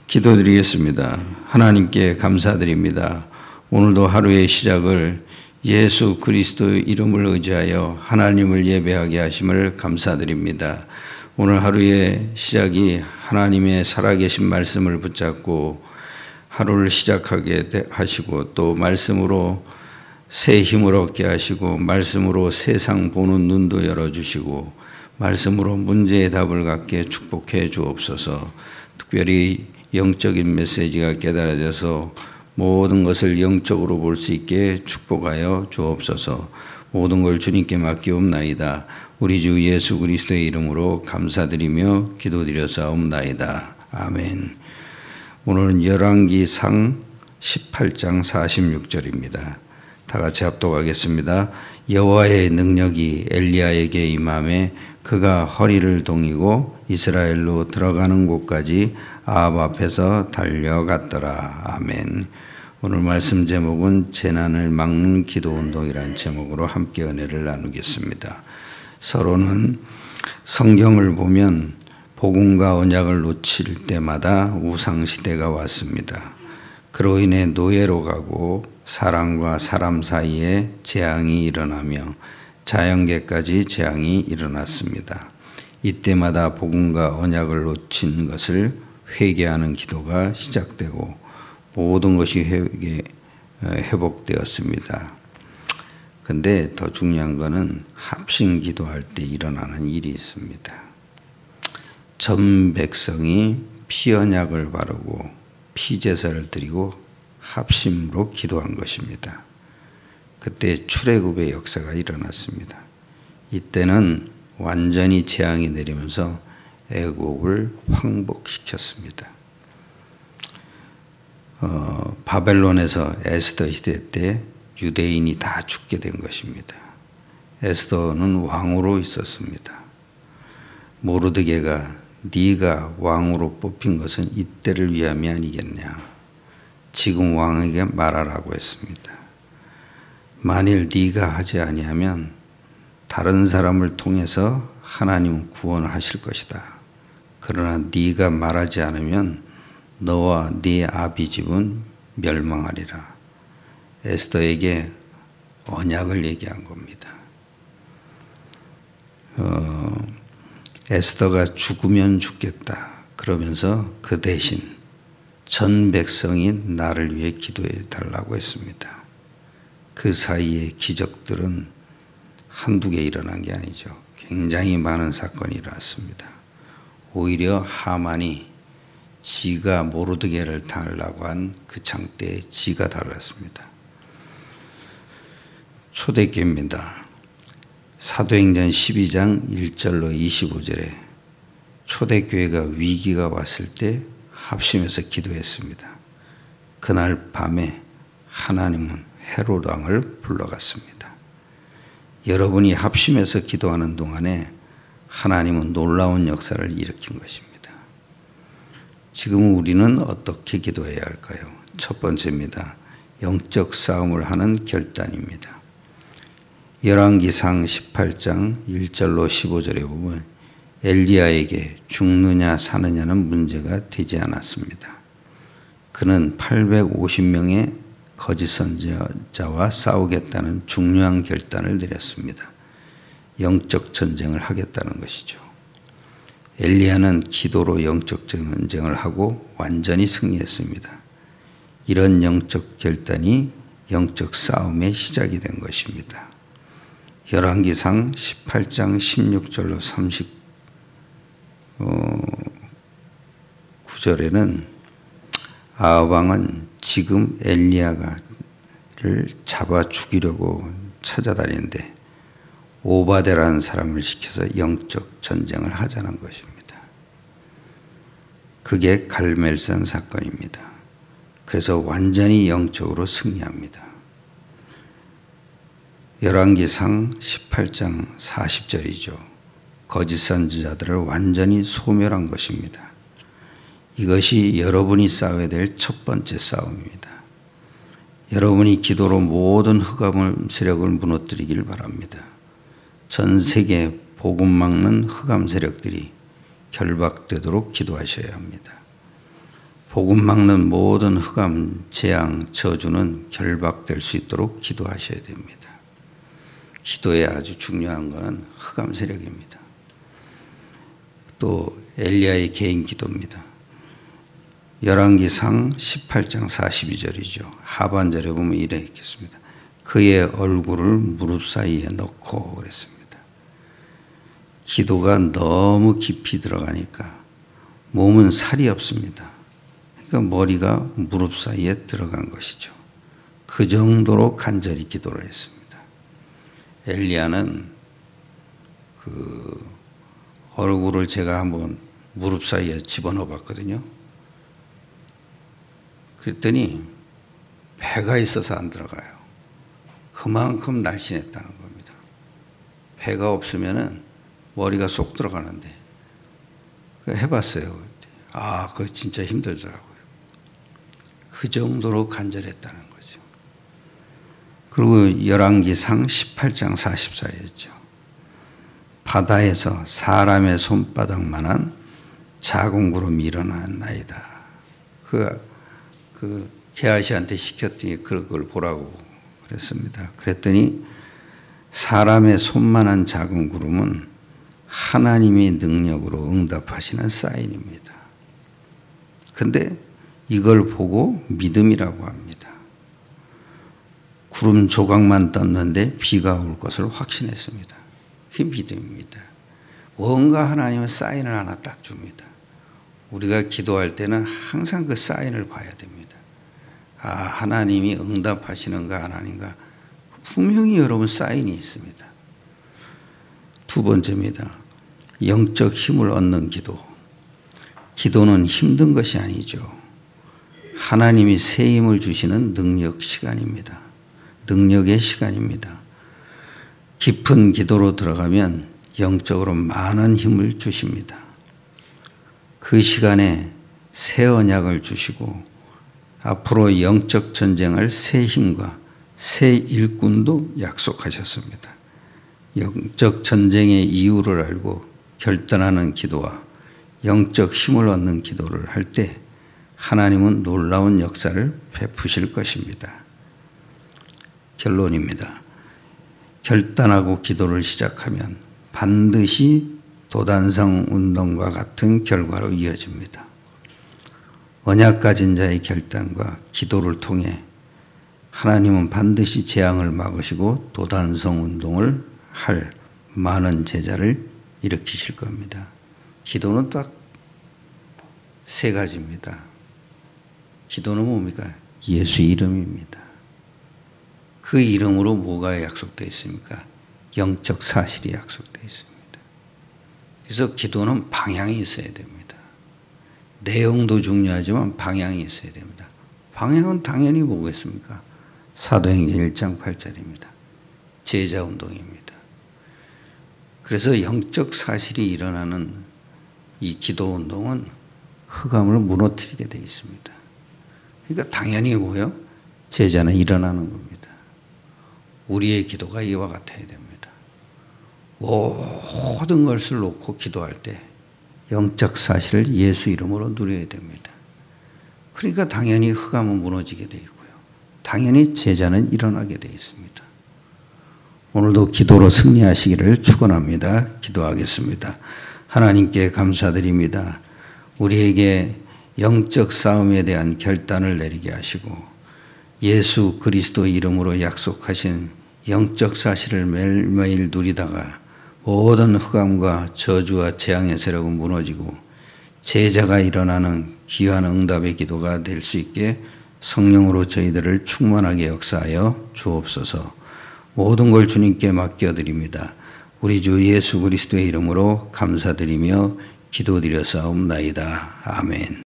기도드리겠습니다. 하나님께 감사드립니다. 오늘도 하루의 시작을 예수 그리스도의 이름을 의지하여 하나님을 예배하게 하심을 감사드립니다. 오늘 하루의 시작이 하나님의 살아계신 말씀을 붙잡고 하루를 시작하게 하시고 또 말씀으로 새 힘을 얻게 하시고 말씀으로 세상 보는 눈도 열어주시고 말씀으로 문제의 답을 갖게 축복해 주옵소서. 특별히 영적인 메시지가 깨달아져서 모든 것을 영적으로 볼 수 있게 축복하여 주옵소서. 모든 걸 주님께 맡기옵나이다. 우리 주 예수 그리스도의 이름으로 감사드리며 기도드려사옵나이다. 아멘. 오늘은 열왕기상 18장 46절입니다. 다 같이 합독하겠습니다. 여호와의 능력이 엘리야에게 임하매 그가 허리를 동이고 이스라엘로 들어가는 곳까지 아합 앞에서 달려갔더라. 아멘. 오늘 말씀 제목은 재난을 막는 기도운동이라는 제목으로 함께 은혜를 나누겠습니다. 서로는 성경을 보면 복음과 언약을 놓칠 때마다 우상시대가 왔습니다. 그로 인해 노예로 가고 사람과 사람 사이에 재앙이 일어나며 자연계까지 재앙이 일어났습니다. 이때마다 복음과 언약을 놓친 것을 회개하는 기도가 시작되고 모든 것이 회복되었습니다. 근데 더 중요한 것은 합심 기도할 때 일어나는 일이 있습니다. 전 백성이 피 언약을 바르고 피제사를 드리고 합심으로 기도한 것입니다. 그때 출애굽의 역사가 일어났습니다. 이때는 완전히 재앙이 내리면서 애국을 황복시켰습니다. 바벨론에서 에스더 시대 때 유대인이 다 죽게 된 것입니다. 에스더는 왕으로 있었습니다. 모르드게가 네가 왕으로 뽑힌 것은 이때를 위함이 아니겠냐. 지금 왕에게 말하라고 했습니다. 만일 네가 하지 아니하면 다른 사람을 통해서 하나님은 구원을 하실 것이다. 그러나 네가 말하지 않으면 너와 네 아비 집은 멸망하리라. 에스더에게 언약을 얘기한 겁니다. 에스더가 죽으면 죽겠다. 그러면서 그 대신 전 백성이 나를 위해 기도해 달라고 했습니다. 그 사이에 기적들은 한두 개 일어난 게 아니죠. 굉장히 많은 사건이 일어났습니다. 오히려 하만이 지가 모르드게를 달라고 한 그 장대에 지가 달랐습니다. 초대교회입니다. 사도행전 12장 1절로 25절에 초대교회가 위기가 왔을 때 합심해서 기도했습니다. 그날 밤에 하나님은 헤롯 왕을 불러갔습니다. 여러분이 합심해서 기도하는 동안에 하나님은 놀라운 역사를 일으킨 것입니다. 지금 우리는 어떻게 기도해야 할까요? 첫 번째입니다. 영적 싸움을 하는 결단입니다. 열왕기상 18장 1절로 15절에 보면 엘리야에게 죽느냐 사느냐는 문제가 되지 않았습니다. 그는 850명의 거짓 선지자와 싸우겠다는 중요한 결단을 내렸습니다. 영적 전쟁을 하겠다는 것이죠. 엘리야는 기도로 영적 전쟁을 하고 완전히 승리했습니다. 이런 영적 결단이 영적 싸움의 시작이 된 것입니다. 열왕기상 18장 16절로 39절에는 아합 왕은 지금 엘리야를 잡아 죽이려고 찾아다니는데 오바데라는 사람을 시켜서 영적 전쟁을 하자는 것입니다. 그게 갈멜산 사건입니다. 그래서 완전히 영적으로 승리합니다. 열왕기상 18장 40절이죠. 거짓 선지자들을 완전히 소멸한 것입니다. 이것이 여러분이 싸워야 될 첫 번째 싸움입니다. 여러분이 기도로 모든 흑암 세력을 무너뜨리길 바랍니다. 전 세계 복음 막는 흑암 세력들이 결박되도록 기도하셔야 합니다. 복음 막는 모든 흑암, 재앙, 저주는 결박될 수 있도록 기도하셔야 됩니다. 기도에 아주 중요한 것은 흑암 세력입니다. 또 엘리야의 개인 기도입니다. 열왕기상 18장 42절이죠. 하반절에 보면 이래 있겠습니다. 그의 얼굴을 무릎 사이에 넣고 그랬습니다. 기도가 너무 깊이 들어가니까 몸은 살이 없습니다. 그러니까 머리가 무릎 사이에 들어간 것이죠. 그 정도로 간절히 기도를 했습니다. 엘리야는 그 얼굴을 제가 한번 무릎 사이에 집어넣어 봤거든요. 그랬더니 배가 있어서 안 들어가요. 그만큼 날씬했다는 겁니다. 배가 없으면은 머리가 쏙 들어가는데 해봤어요. 그거 진짜 힘들더라고요. 그 정도로 간절했다는 거죠. 그리고 열왕기상 18장 44절이었죠. 바다에서 사람의 손바닥만한 작은 구름이 일어났나이다. 게하시한테 시켰더니 그걸 보라고 그랬습니다. 그랬더니 사람의 손만한 작은 구름은 하나님의 능력으로 응답하시는 사인입니다. 근데 이걸 보고 믿음이라고 합니다. 구름 조각만 떴는데 비가 올 것을 확신했습니다. 그게 믿음입니다. 뭔가 하나님은 사인을 하나 딱 줍니다. 우리가 기도할 때는 항상 그 사인을 봐야 됩니다. 하나님이 응답하시는가 안 하는가 분명히 여러분 사인이 있습니다. 두 번째입니다. 영적 힘을 얻는 기도. 기도는 힘든 것이 아니죠. 하나님이 새 힘을 주시는 능력의 시간입니다. 깊은 기도로 들어가면 영적으로 많은 힘을 주십니다. 그 시간에 새 언약을 주시고 앞으로 영적 전쟁할 새 힘과 새 일꾼도 약속하셨습니다. 영적 전쟁의 이유를 알고 결단하는 기도와 영적 힘을 얻는 기도를 할 때 하나님은 놀라운 역사를 베푸실 것입니다. 결론입니다. 결단하고 기도를 시작하면 반드시 도단성 운동과 같은 결과로 이어집니다. 언약 가진 자의 결단과 기도를 통해 하나님은 반드시 재앙을 막으시고 도단성 운동을 할 많은 제자를 일으키실 겁니다. 기도는 딱 세 가지입니다. 기도는 뭡니까? 예수 이름입니다. 그 이름으로 뭐가 약속되어 있습니까? 영적 사실이 약속되어 있습니다. 그래서 기도는 방향이 있어야 됩니다. 내용도 중요하지만 방향이 있어야 됩니다. 방향은 당연히 뭐겠습니까? 사도행전 1장 8절입니다. 제자운동입니다. 그래서 영적 사실이 일어나는 이 기도운동은 흑암을 무너뜨리게 되어 있습니다. 그러니까 당연히 뭐예요? 제자는 일어나는 겁니다. 우리의 기도가 이와 같아야 됩니다. 모든 것을 놓고 기도할 때 영적 사실을 예수 이름으로 누려야 됩니다. 그러니까 당연히 흑암은 무너지게 되어 있고요. 당연히 제자는 일어나게 되어 있습니다. 오늘도 기도로 승리하시기를 축원합니다. 기도하겠습니다. 하나님께 감사드립니다. 우리에게 영적 싸움에 대한 결단을 내리게 하시고 예수 그리스도 이름으로 약속하신 영적 사실을 매일매일 누리다가 모든 흑암과 저주와 재앙의 세력은 무너지고 제자가 일어나는 귀한 응답의 기도가 될 수 있게 성령으로 저희들을 충만하게 역사하여 주옵소서. 모든 걸 주님께 맡겨드립니다. 우리 주 예수 그리스도의 이름으로 감사드리며 기도드려 싸움나이다. 아멘.